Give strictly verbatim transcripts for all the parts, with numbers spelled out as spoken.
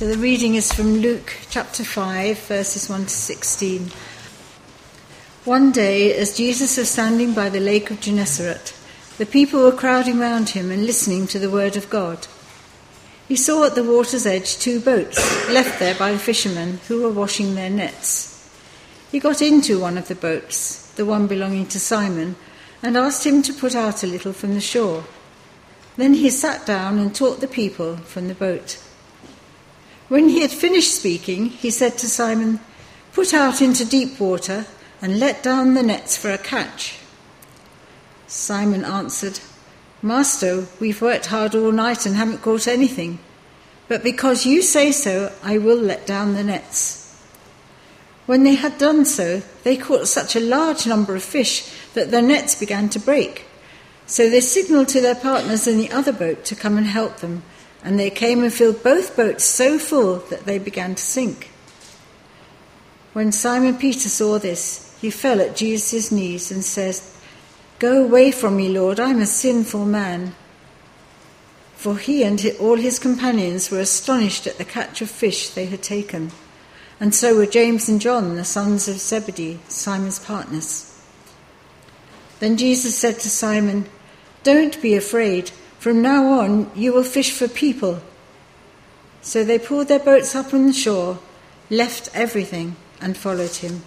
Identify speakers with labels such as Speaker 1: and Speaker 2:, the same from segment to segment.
Speaker 1: So the reading is from Luke chapter five, verses one to sixteen. One day, as Jesus was standing by the lake of Gennesaret, the people were crowding round him and listening to the word of God. He saw at the water's edge two boats, left there by the fishermen who were washing their nets. He got into one of the boats, the one belonging to Simon, and asked him to put out a little from the shore. Then he sat down and taught the people from the boat. When he had finished speaking, he said to Simon, "Put out into deep water and let down the nets for a catch." Simon answered, "Master, we've worked hard all night and haven't caught anything. But because you say so, I will let down the nets." When they had done so, they caught such a large number of fish that their nets began to break. So they signaled to their partners in the other boat to come and help them, and they came and filled both boats so full that they began to sink. When Simon Peter saw this, he fell at Jesus' knees and said, "Go away from me, Lord, I'm a sinful man." For he and all his companions were astonished at the catch of fish they had taken, and so were James and John, the sons of Zebedee, Simon's partners. Then Jesus said to Simon, "Don't be afraid. From now on, you will fish for people." So they pulled their boats up on the shore, left everything, and followed him.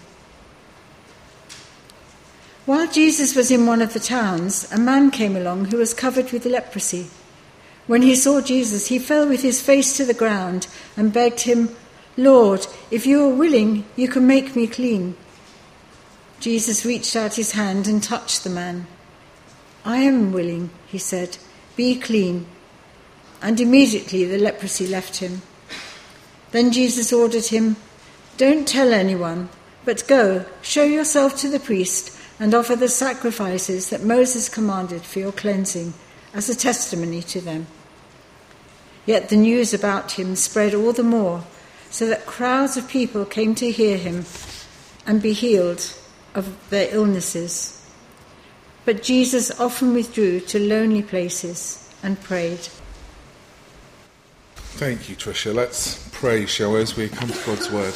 Speaker 1: While Jesus was in one of the towns, a man came along who was covered with leprosy. When he saw Jesus, he fell with his face to the ground and begged him, "Lord, if you are willing, you can make me clean." Jesus reached out his hand and touched the man. "I am willing," he said, "be clean." And immediately the leprosy left him. Then Jesus ordered him, "Don't tell anyone, but go, show yourself to the priest and offer the sacrifices that Moses commanded for your cleansing as a testimony to them." Yet the news about him spread all the more, so that crowds of people came to hear him and be healed of their illnesses. But Jesus often withdrew to lonely places and prayed.
Speaker 2: Thank you, Tricia. Let's pray, shall we, as we come to God's word.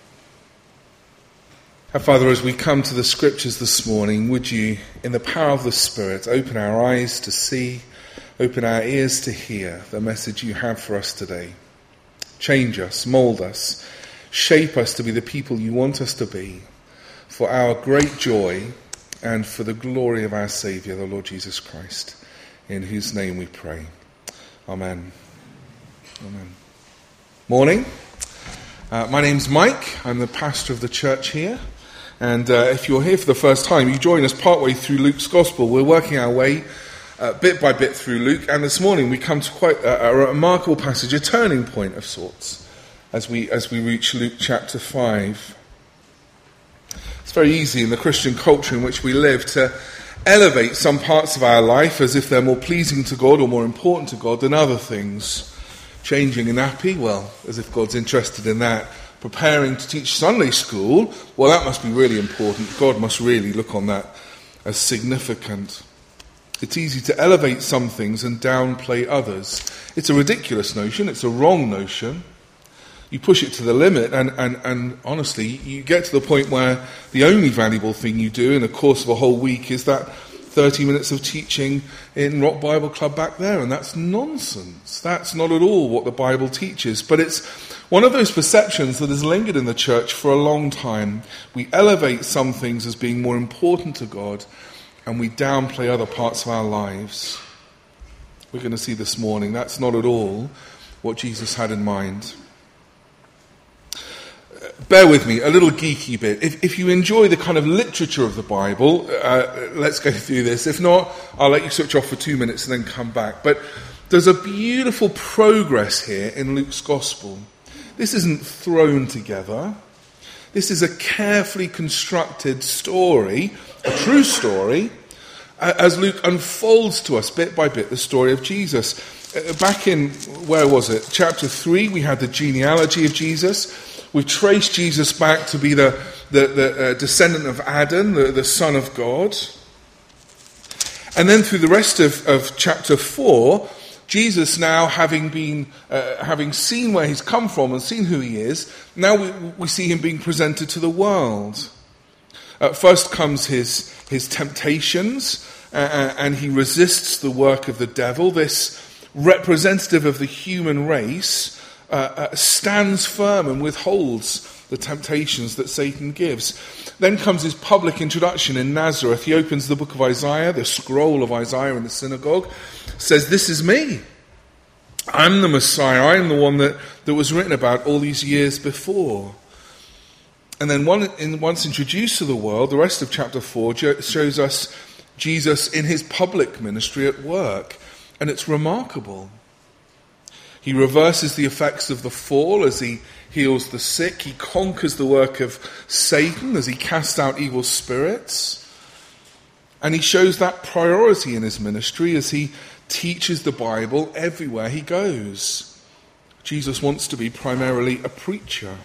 Speaker 2: Our Father, as we come to the scriptures this morning, would you, in the power of the Spirit, open our eyes to see, open our ears to hear the message you have for us today. Change us, mould us, shape us to be the people you want us to be, for our great joy and for the glory of our Saviour, the Lord Jesus Christ, in whose name we pray. Amen. Amen. Morning. Uh, my name's Mike. I'm the pastor of the church here. And uh, if you're here for the first time, you join us partway through Luke's Gospel. We're working our way uh, bit by bit through Luke. And this morning we come to quite a, a remarkable passage, a turning point of sorts, as we as we reach Luke chapter five. It's very easy in the Christian culture in which we live to elevate some parts of our life as if they're more pleasing to God or more important to God than other things. Changing a nappy, well, as if God's interested in that. Preparing to teach Sunday school, well, that must be really important. God must really look on that as significant. It's easy to elevate some things and downplay others. It's a ridiculous notion. It's a wrong notion. You push it to the limit, and, and, and honestly, you get to the point where the only valuable thing you do in the course of a whole week is that thirty minutes of teaching in Rock Bible Club back there, and that's nonsense. That's not at all what the Bible teaches. But it's one of those perceptions that has lingered in the church for a long time. We elevate some things as being more important to God, and we downplay other parts of our lives. We're going to see this morning that's not at all what Jesus had in mind. Bear with me, a little geeky bit. If, if you enjoy the kind of literature of the Bible, uh, let's go through this. If not, I'll let you switch off for two minutes and then come back. But there's a beautiful progress here in Luke's Gospel. This isn't thrown together. This is a carefully constructed story, a true story, as Luke unfolds to us bit by bit the story of Jesus. Back in, where was it? Chapter three, we had the genealogy of Jesus. We've traced Jesus back to be the, the, the uh, descendant of Adam, the, the Son of God. And then through the rest of, of chapter four, Jesus now, having been, uh, having seen where he's come from and seen who he is, now we, we see him being presented to the world. Uh, first comes his, his temptations, uh, and he resists the work of the devil. This representative of the human race uh, uh, stands firm and withholds the temptations that Satan gives. Then comes his public introduction in Nazareth. He opens the book of Isaiah, the scroll of Isaiah in the synagogue, says, "This is me. I'm the Messiah. I'm the one that, that was written about all these years before." And then one, in, once introduced to the world, the rest of chapter four shows us Jesus in his public ministry at work. And it's remarkable. He reverses the effects of the fall as he heals the sick. He conquers the work of Satan as he casts out evil spirits. And he shows that priority in his ministry as he teaches the Bible everywhere he goes. Jesus wants to be primarily a preacher.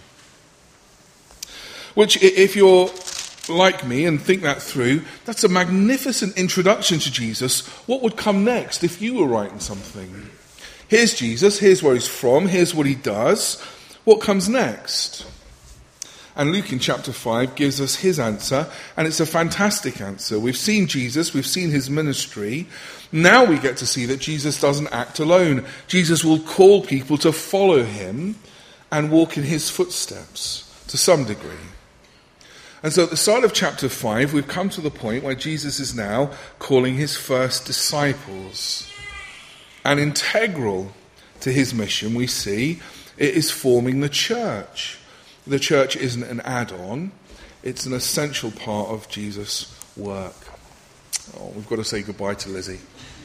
Speaker 2: Which, if you're like me and think that through, that's a magnificent introduction to Jesus. What would come next if you were writing something? Here's Jesus, here's where he's from, here's what he does. What comes next? And Luke in chapter five gives us his answer, and it's a fantastic answer. We've seen Jesus, we've seen his ministry. Now we get to see that Jesus doesn't act alone. Jesus will call people to follow him and walk in his footsteps to some degree. And so at the start of chapter five, we've come to the point where Jesus is now calling his first disciples. And integral to his mission, we see, it is forming the church. The church isn't an add-on, it's an essential part of Jesus' work. Oh, we've got to say goodbye to Lizzie.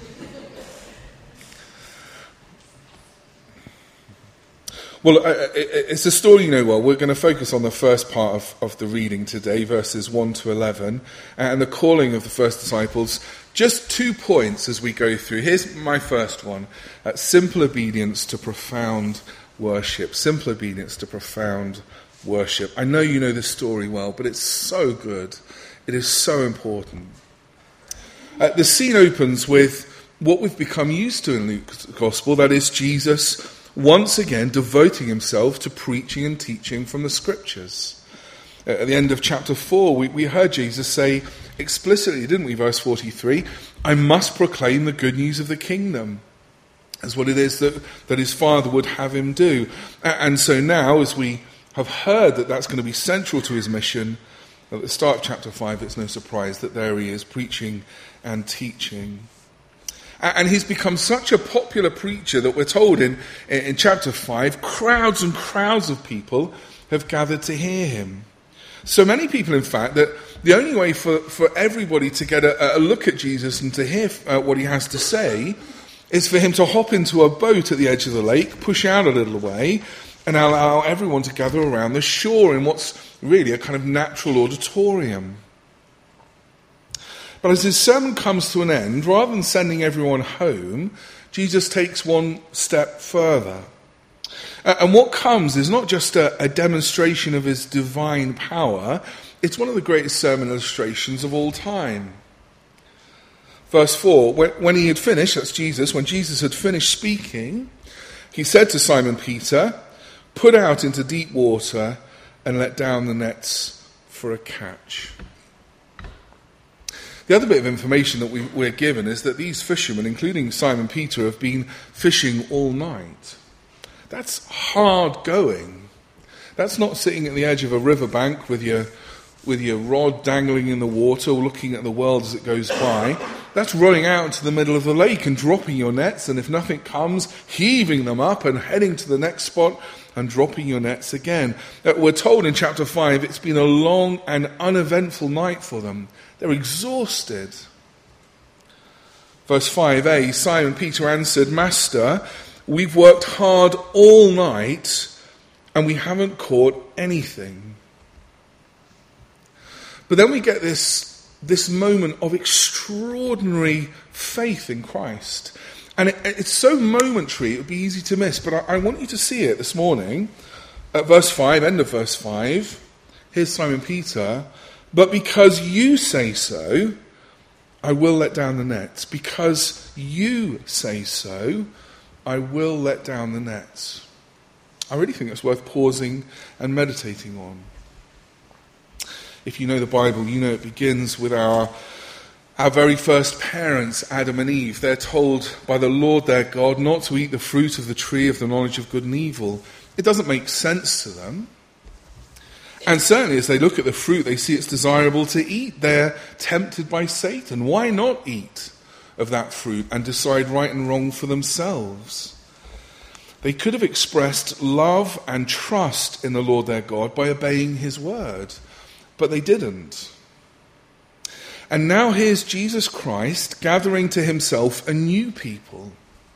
Speaker 2: Well, it's a story you know well. We're going to focus on the first part of, of the reading today, verses one to eleven, and the calling of the first disciples. Just two points as we go through. Here's my first one. Uh, simple obedience to profound worship. Simple obedience to profound worship. I know you know this story well, but it's so good. It is so important. Uh, the scene opens with what we've become used to in Luke's Gospel, that is Jesus once again devoting himself to preaching and teaching from the Scriptures. At the end of chapter four, we, we heard Jesus say explicitly, didn't we, verse forty-three, "I must proclaim the good news of the kingdom." That's what it is that, that his Father would have him do. And so now, as we have heard that that's going to be central to his mission, at the start of chapter five, it's no surprise that there he is preaching and teaching. And he's become such a popular preacher that we're told in, in chapter five, crowds and crowds of people have gathered to hear him. So many people, in fact, that the only way for, for everybody to get a, a look at Jesus and to hear uh, what he has to say is for him to hop into a boat at the edge of the lake, push out a little way, and allow everyone to gather around the shore in what's really a kind of natural auditorium. But as his sermon comes to an end, rather than sending everyone home, Jesus takes one step further. And what comes is not just a, a demonstration of his divine power, it's one of the greatest sermon illustrations of all time. Verse four, when, when he had finished, that's Jesus, when Jesus had finished speaking, he said to Simon Peter, "Put out into deep water and let down the nets for a catch." The other bit of information that we, we're given is that these fishermen, including Simon Peter, have been fishing all night. That's hard going. That's not sitting at the edge of a riverbank with your with your rod dangling in the water, looking at the world as it goes by. That's rowing out into the middle of the lake and dropping your nets, and if nothing comes, heaving them up and heading to the next spot and dropping your nets again. We're told in chapter five it's been a long and uneventful night for them. They're exhausted. Verse five a, Simon Peter answered, "Master, we've worked hard all night and we haven't caught anything." But then we get this, this moment of extraordinary faith in Christ. And it, it's so momentary, it would be easy to miss. But I, I want you to see it this morning. At verse five, end of verse five, here's Simon Peter. "But because you say so, I will let down the nets. Because you say so, I will let down the nets. I really think it's worth pausing and meditating on. If you know the Bible, you know it begins with our Our very first parents, Adam and Eve. They're told by the Lord their God not to eat the fruit of the tree of the knowledge of good and evil. It doesn't make sense to them. And certainly as they look at the fruit, they see it's desirable to eat. They're tempted by Satan. Why not eat of that fruit and decide right and wrong for themselves? They could have expressed love and trust in the Lord their God by obeying his word, but they didn't. And now here's Jesus Christ gathering to himself a new people.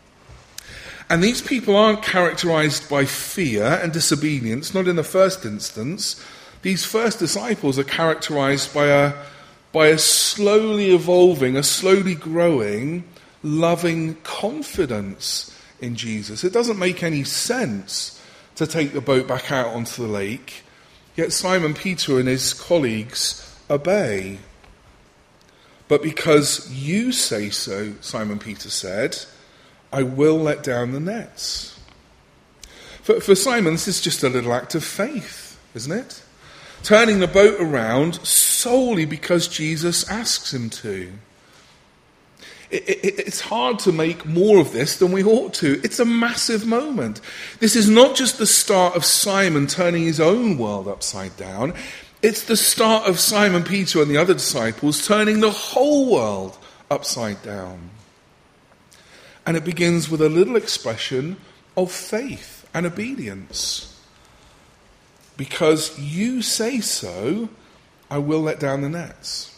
Speaker 2: And these people aren't characterized by fear and disobedience, not in the first instance. These first disciples are characterized by a, by a slowly evolving, a slowly growing, loving confidence in Jesus. It doesn't make any sense to take the boat back out onto the lake, yet Simon Peter and his colleagues obey. But because you say so, Simon Peter said, I will let down the nets. For, for Simon, this is just a little act of faith, isn't it? Turning the boat around solely because Jesus asks him to. It, it, it's hard to make more of this than we ought to. It's a massive moment. This is not just the start of Simon turning his own world upside down. It's the start of Simon Peter and the other disciples turning the whole world upside down. And it begins with a little expression of faith and obedience. Because you say so, I will let down the nets.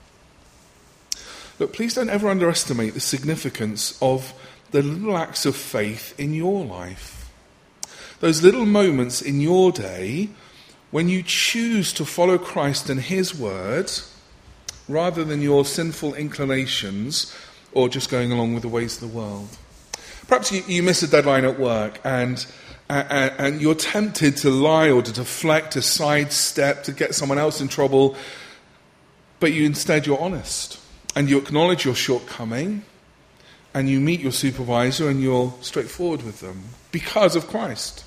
Speaker 2: Look, please don't ever underestimate the significance of the little acts of faith in your life. Those little moments in your day when you choose to follow Christ and his word, rather than your sinful inclinations or just going along with the ways of the world. Perhaps you, you miss a deadline at work and, and, and you're tempted to lie or to deflect, to sidestep, to get someone else in trouble, but you instead you're honest and you acknowledge your shortcoming and you meet your supervisor and you're straightforward with them because of Christ.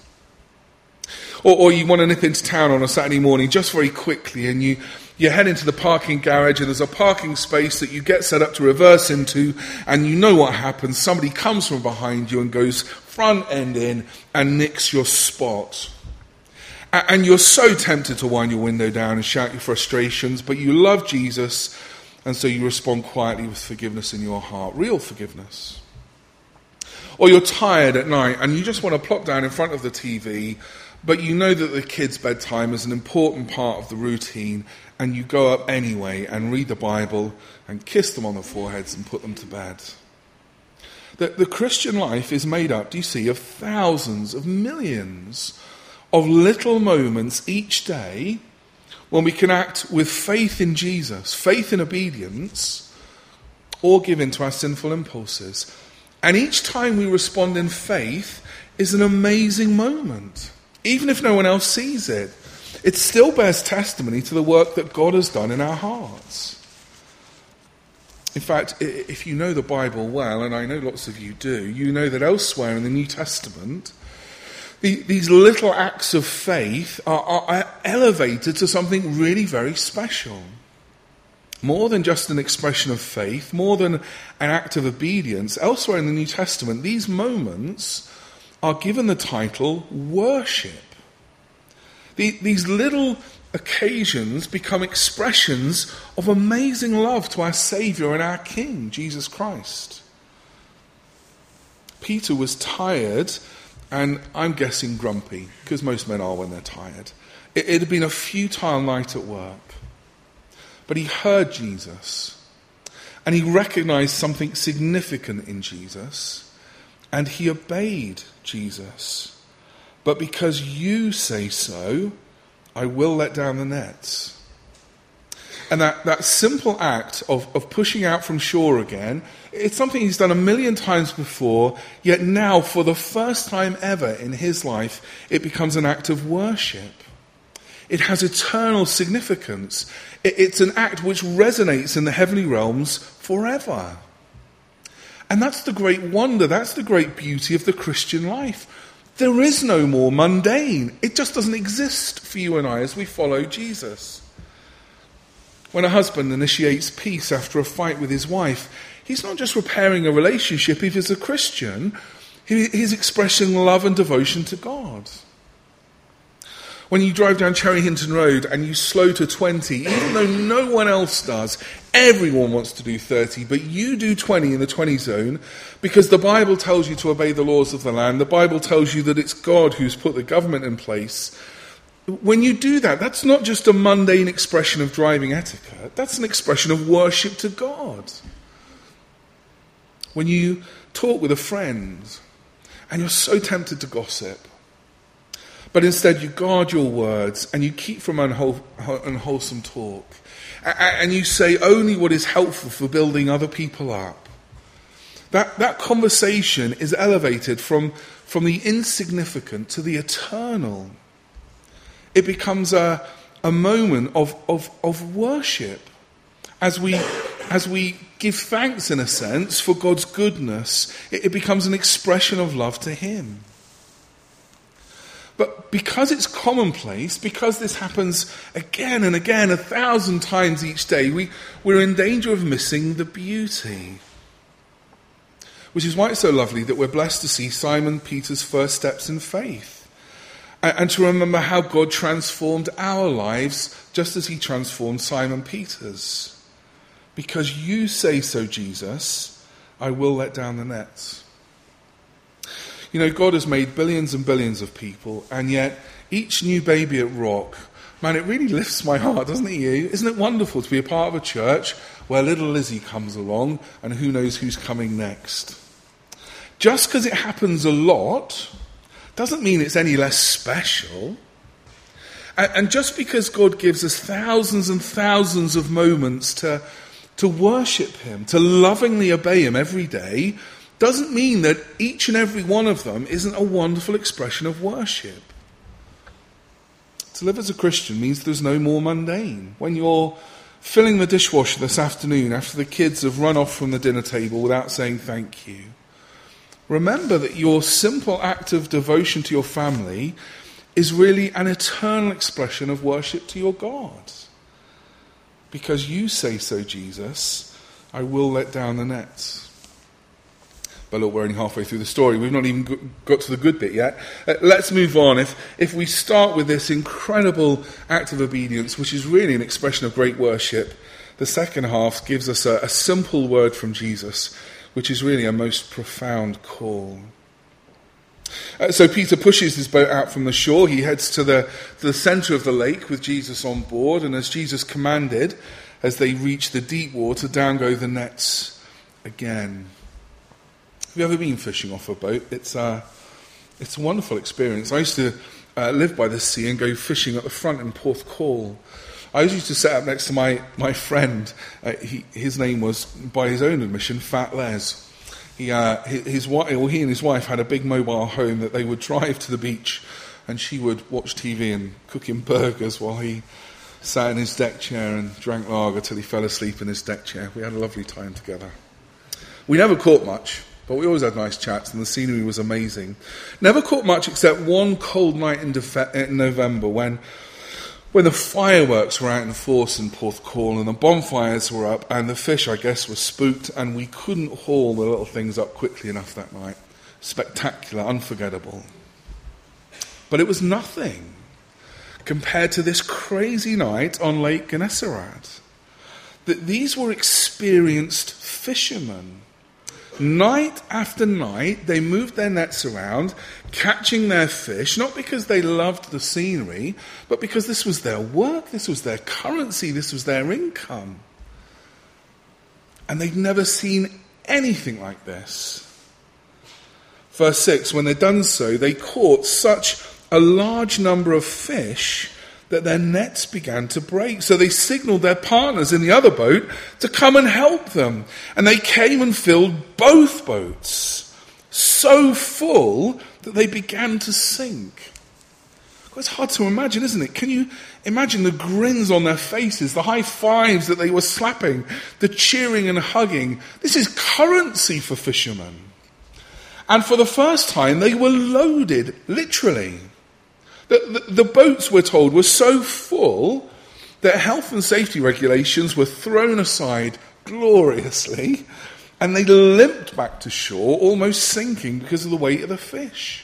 Speaker 2: Or, or you want to nip into town on a Saturday morning just very quickly and you, you head into the parking garage and there's a parking space that you get set up to reverse into and you know what happens. Somebody comes from behind you and goes front end in and nicks your spot. And you're so tempted to wind your window down and shout your frustrations, but you love Jesus and so you respond quietly with forgiveness in your heart, real forgiveness. Or you're tired at night and you just want to plop down in front of the T V, but you know that the kids' bedtime is an important part of the routine, and you go up anyway and read the Bible and kiss them on the foreheads and put them to bed. The, the Christian life is made up, do you see, of thousands, of millions of little moments each day when we can act with faith in Jesus, faith in obedience, or give in to our sinful impulses. And each time we respond in faith is an amazing moment. Even if no one else sees it, it still bears testimony to the work that God has done in our hearts. In fact, if you know the Bible well, and I know lots of you do, you know that elsewhere in the New Testament, the, these little acts of faith are, are elevated to something really very special. More than just an expression of faith, more than an act of obedience, elsewhere in the New Testament, these moments are given the title worship. The, these little occasions become expressions of amazing love to our Saviour and our King, Jesus Christ. Peter was tired, and I'm guessing grumpy, because most men are when they're tired. It, it had been a futile night at work. But he heard Jesus, and he recognized something significant in Jesus, and he obeyed Jesus. But because you say so, I will let down the nets. And that, that simple act of, of pushing out from shore again, it's something he's done a million times before, yet now, for the first time ever in his life, it becomes an act of worship. It has eternal significance. It, it's an act which resonates in the heavenly realms forever. And that's the great wonder, that's the great beauty of the Christian life. There is no more mundane. It just doesn't exist for you and I as we follow Jesus. When a husband initiates peace after a fight with his wife, he's not just repairing a relationship. If he's a Christian, he's expressing love and devotion to God. When you drive down Cherry Hinton Road and you slow to twenty, even though no one else does, everyone wants to do thirty, but you do twenty in the twenty zone because the Bible tells you to obey the laws of the land. The Bible tells you that it's God who's put the government in place. When you do that, that's not just a mundane expression of driving etiquette. That's an expression of worship to God. When you talk with a friend and you're so tempted to gossip, but instead you guard your words and you keep from unwhole, unwholesome talk, and you say only what is helpful for building other people up, that, that conversation is elevated from, from the insignificant to the eternal. It becomes a, a moment of, of, of worship as we, as we give thanks, in a sense, for God's goodness. It, it becomes an expression of love to him. But because it's commonplace, because this happens again and again, a thousand times each day, we, we're in danger of missing the beauty. Which is why it's so lovely that we're blessed to see Simon Peter's first steps in faith. And, and to remember how God transformed our lives just as he transformed Simon Peter's. Because you say so, Jesus, I will let down the nets. You know, God has made billions and billions of people, and yet each new baby at Rock, man, it really lifts my heart, doesn't it, you? Isn't it wonderful to be a part of a church where little Lizzie comes along, and who knows who's coming next? Just because it happens a lot doesn't mean it's any less special. And, and just because God gives us thousands and thousands of moments to, to worship him, to lovingly obey him every day, doesn't mean that each and every one of them isn't a wonderful expression of worship. To live as a Christian means there's no more mundane. When you're filling the dishwasher this afternoon after the kids have run off from the dinner table without saying thank you, remember that your simple act of devotion to your family is really an eternal expression of worship to your God. Because you say so, Jesus, I will let down the nets. But look, we're only halfway through the story. We've not even got to the good bit yet. Uh, let's move on. If, if we start with this incredible act of obedience, which is really an expression of great worship, the second half gives us a, a simple word from Jesus, which is really a most profound call. Uh, so Peter pushes his boat out from the shore. He heads to the, to the centre of the lake with Jesus on board. And as Jesus commanded, as they reach the deep water, down go the nets again. Have you ever been fishing off a boat? It's a, it's a wonderful experience. I used to uh, live by the sea and go fishing at the front in Porthcawl. I used to sit up next to my, my friend. Uh, he, his name was, by his own admission, Fat Les. He, uh, his, his wife, well, he and his wife had a big mobile home that they would drive to the beach, and she would watch T V and cook him burgers while he sat in his deck chair and drank lager till he fell asleep in his deck chair. We had a lovely time together. We never caught much, but we always had nice chats, and the scenery was amazing. Never caught much except one cold night in, Def- in November when, when the fireworks were out in force in Porthcawl and the bonfires were up, and the fish, I guess, were spooked, and we couldn't haul the little things up quickly enough that night. Spectacular, unforgettable. But it was nothing compared to this crazy night on Lake Gennesaret. That these were experienced fishermen. Night after night, they moved their nets around, catching their fish, not because they loved the scenery, but because this was their work, this was their currency, this was their income. And they'd never seen anything like this. Verse six, when they'd done so, they caught such a large number of fish that their nets began to break. So they signaled their partners in the other boat to come and help them. And they came and filled both boats, so full that they began to sink. Well, it's hard to imagine, isn't it? Can you imagine the grins on their faces, the high fives that they were slapping, the cheering and hugging? This is currency for fishermen. And for the first time, they were loaded, literally. The, the, the boats, we're told, were so full that health and safety regulations were thrown aside gloriously, and they limped back to shore, almost sinking because of the weight of the fish.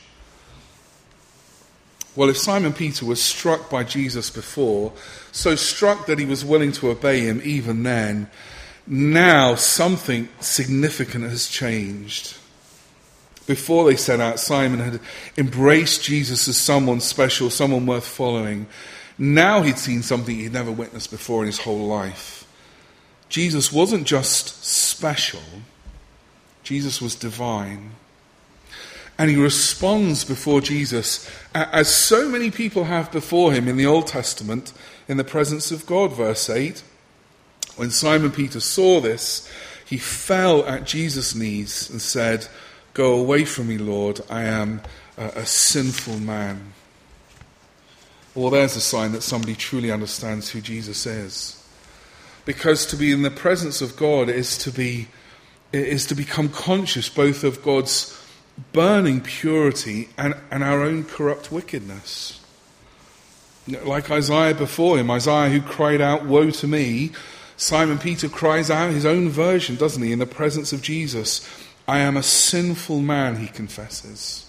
Speaker 2: Well, if Simon Peter was struck by Jesus before, so struck that he was willing to obey him even then, now something significant has changed. Before they set out, Simon had embraced Jesus as someone special, someone worth following. Now he'd seen something he'd never witnessed before in his whole life. Jesus wasn't just special, Jesus was divine. And he responds before Jesus, as so many people have before him in the Old Testament, in the presence of God. Verse eight, when Simon Peter saw this, he fell at Jesus' knees and said, "Go away from me, Lord, I am a, a sinful man." Well, there's a sign that somebody truly understands who Jesus is. Because to be in the presence of God is to be is to become conscious both of God's burning purity and, and our own corrupt wickedness. Like Isaiah before him, Isaiah who cried out, "Woe to me," Simon Peter cries out his own version, doesn't he, in the presence of Jesus. "I am a sinful man," he confesses.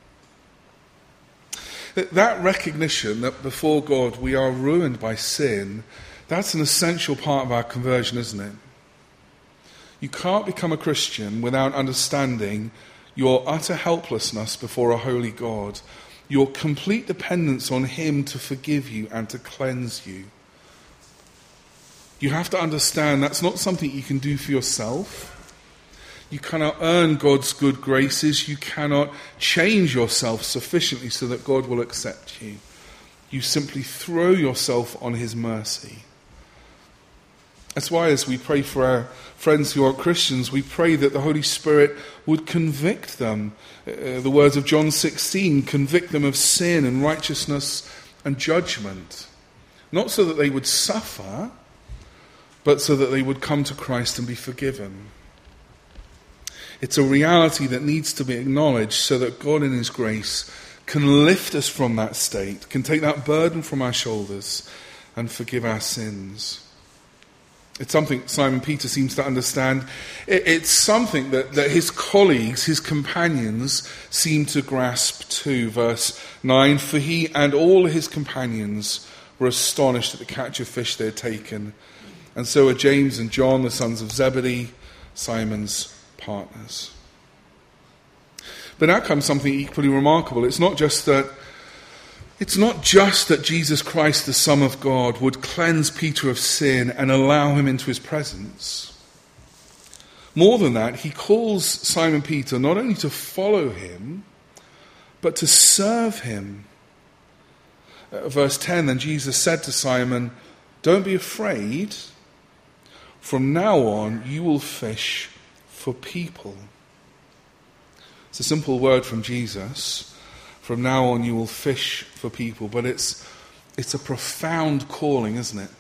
Speaker 2: That recognition that before God we are ruined by sin, that's an essential part of our conversion, isn't it? You can't become a Christian without understanding your utter helplessness before a holy God, your complete dependence on him to forgive you and to cleanse you. You have to understand that's not something you can do for yourself. You cannot earn God's good graces. You cannot change yourself sufficiently so that God will accept you. You simply throw yourself on his mercy. That's why as we pray for our friends who aren't Christians, we pray that the Holy Spirit would convict them. Uh, the words of John sixteen, convict them of sin and righteousness and judgment. Not so that they would suffer, but so that they would come to Christ and be forgiven. It's a reality that needs to be acknowledged so that God in his grace can lift us from that state, can take that burden from our shoulders and forgive our sins. It's something Simon Peter seems to understand. It's something that, that his colleagues, his companions, seem to grasp too. Verse nine, for he and all his companions were astonished at the catch of fish they had taken. And so are James and John, the sons of Zebedee, Simon's partners. But now comes something equally remarkable. It's not just that It's not just that Jesus Christ, the Son of God, would cleanse Peter of sin and allow him into his presence. More than that, he calls Simon Peter not only to follow him, but to serve him. Uh, verse ten, then Jesus said to Simon, "Don't be afraid. From now on, you will fish for people." It's a simple word from Jesus. From now on you will fish for people. But it's it's a profound calling, isn't it?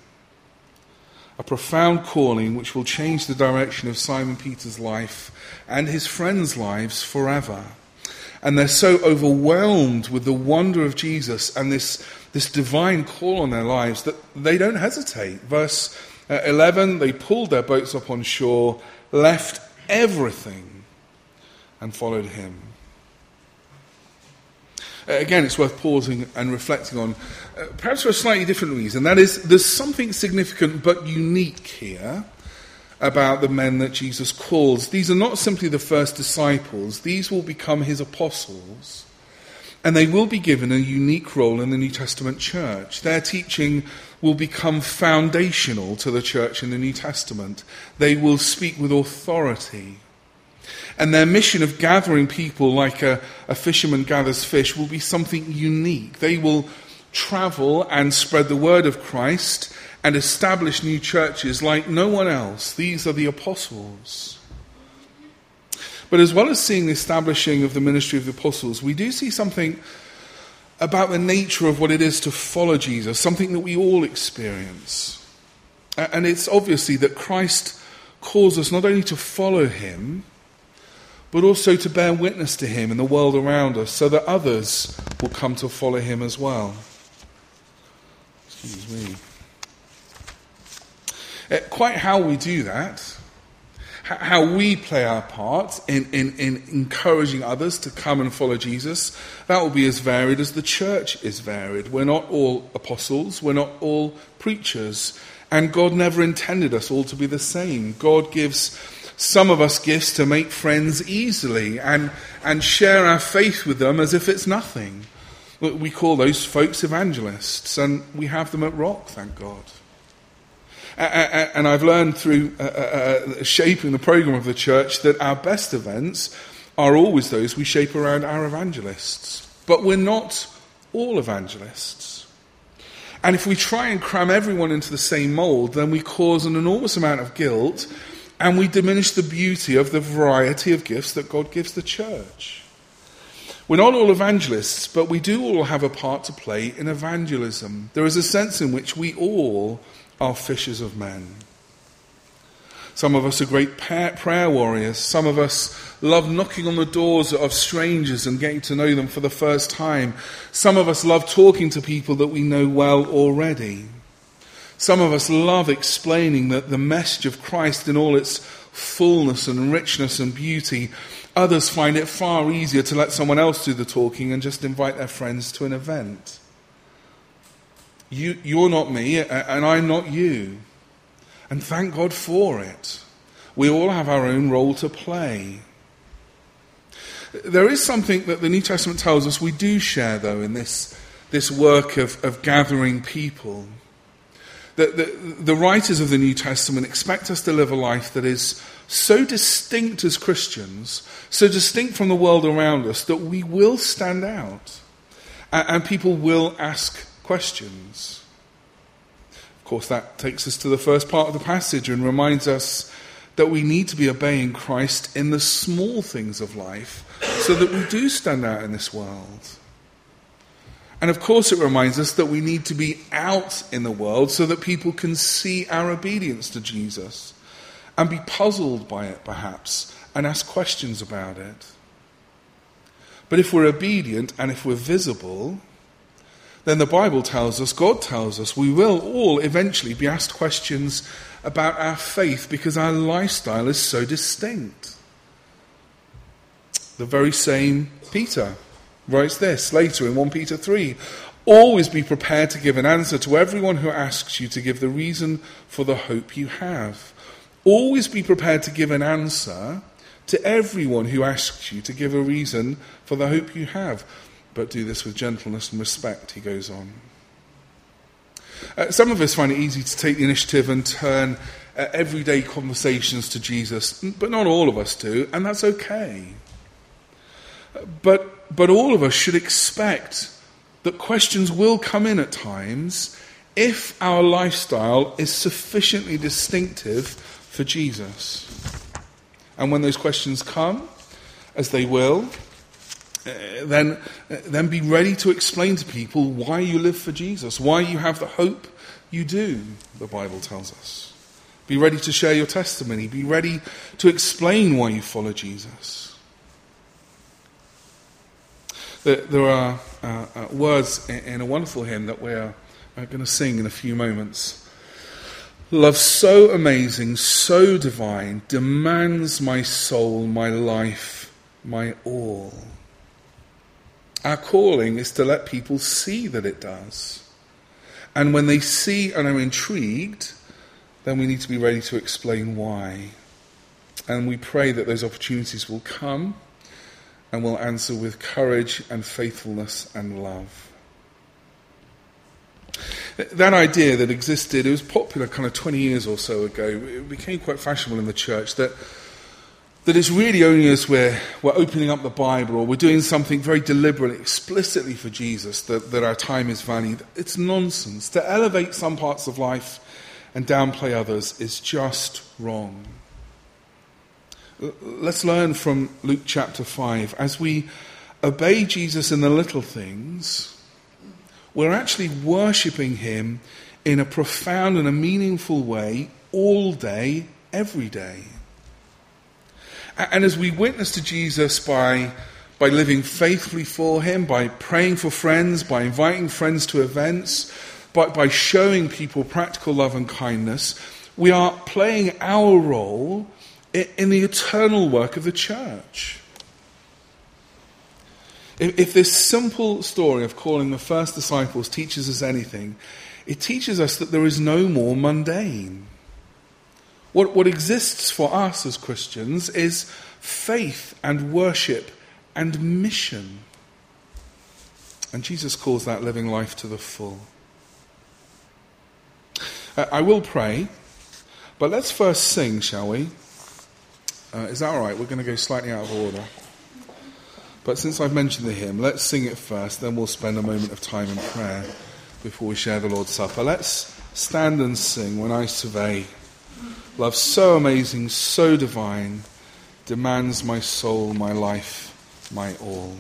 Speaker 2: A profound calling which will change the direction of Simon Peter's life and his friends' lives forever. And they're so overwhelmed with the wonder of Jesus and this, this divine call on their lives that they don't hesitate. Verse eleven, they pulled their boats up on shore, left everything, and followed him. Again, it's worth pausing and reflecting on, uh, perhaps for a slightly different reason. That is, there's something significant but unique here about the men that Jesus calls. These are not simply the first disciples. These will become his apostles. And they will be given a unique role in the New Testament church. Their teaching will become foundational to the church in the New Testament. They will speak with authority. And their mission of gathering people like a, a fisherman gathers fish will be something unique. They will travel and spread the word of Christ and establish new churches like no one else. These are the apostles. But as well as seeing the establishing of the ministry of the apostles, we do see something about the nature of what it is to follow Jesus, something that we all experience. And it's obviously that Christ calls us not only to follow him, but also to bear witness to him in the world around us so that others will come to follow him as well. Excuse me. Uh, quite how we do that, how we play our part in, in, in encouraging others to come and follow Jesus, that will be as varied as the church is varied. We're not all apostles, we're not all preachers, and God never intended us all to be the same. God gives some of us gifts to make friends easily and, and share our faith with them as if it's nothing. We call those folks evangelists, and we have them at Rock, thank God. And I've learned through uh, uh, shaping the program of the church that our best events are always those we shape around our evangelists. But we're not all evangelists. And if we try and cram everyone into the same mould, then we cause an enormous amount of guilt and we diminish the beauty of the variety of gifts that God gives the church. We're not all evangelists, but we do all have a part to play in evangelism. There is a sense in which we all are fishers of men. Some of us are great prayer warriors. Some of us love knocking on the doors of strangers and getting to know them for the first time. Some of us love talking to people that we know well already. Some of us love explaining that the message of Christ in all its fullness and richness and beauty. Others find it far easier to let someone else do the talking and just invite their friends to an event. You, you're not me, and I'm not you. And thank God for it. We all have our own role to play. There is something that the New Testament tells us we do share, though, in this, this work of, of gathering people. The, the, the writers of the New Testament expect us to live a life that is so distinct as Christians, so distinct from the world around us, that we will stand out. And, and people will ask questions. Of course, that takes us to the first part of the passage and reminds us that we need to be obeying Christ in the small things of life so that we do stand out in this world. And of course it reminds us that we need to be out in the world so that people can see our obedience to Jesus and be puzzled by it perhaps and ask questions about it. But if we're obedient and if we're visible, then the Bible tells us, God tells us, we will all eventually be asked questions about our faith because our lifestyle is so distinct. The very same Peter writes this later in First Peter three. Always be prepared to give an answer to everyone who asks you to give the reason for the hope you have. Always be prepared to give an answer to everyone who asks you to give a reason for the hope you have. But do this with gentleness and respect, he goes on. Uh, some of us find it easy to take the initiative and turn uh, everyday conversations to Jesus, but not all of us do, and that's okay. But but all of us should expect that questions will come in at times if our lifestyle is sufficiently distinctive for Jesus. And when those questions come, as they will, uh, then, uh, then be ready to explain to people why you live for Jesus, why you have the hope you do, the Bible tells us. Be ready to share your testimony. Be ready to explain why you follow Jesus. There are uh, uh, words in a wonderful hymn that we're uh, going to sing in a few moments. Love so amazing, so divine, demands my soul, my life, my all. Our calling is to let people see that it does. And when they see and are intrigued, then we need to be ready to explain why. And we pray that those opportunities will come and will answer with courage and faithfulness and love. That idea that existed, it was popular kind of twenty years or so ago. It became quite fashionable in the church that that it's really only as we're, we're opening up the Bible or we're doing something very deliberately, explicitly for Jesus that, that our time is valued. It's nonsense. To elevate some parts of life and downplay others is just wrong. Let's learn from Luke chapter five. As we obey Jesus in the little things, we're actually worshipping him in a profound and a meaningful way all day, every day. And as we witness to Jesus by, by living faithfully for him, by praying for friends, by inviting friends to events, by, by showing people practical love and kindness, we are playing our role in, in the eternal work of the church. If, if this simple story of calling the first disciples teaches us anything, it teaches us that there is no more mundane. What, what exists for us as Christians is faith and worship and mission. And Jesus calls that living life to the full. Uh, I will pray, but let's first sing, shall we? Uh, is that all right? We're going to go slightly out of order. But since I've mentioned the hymn, let's sing it first, then we'll spend a moment of time in prayer before we share the Lord's Supper. Let's stand and sing When I Survey. Love so amazing, so divine, demands my soul, my life, my all.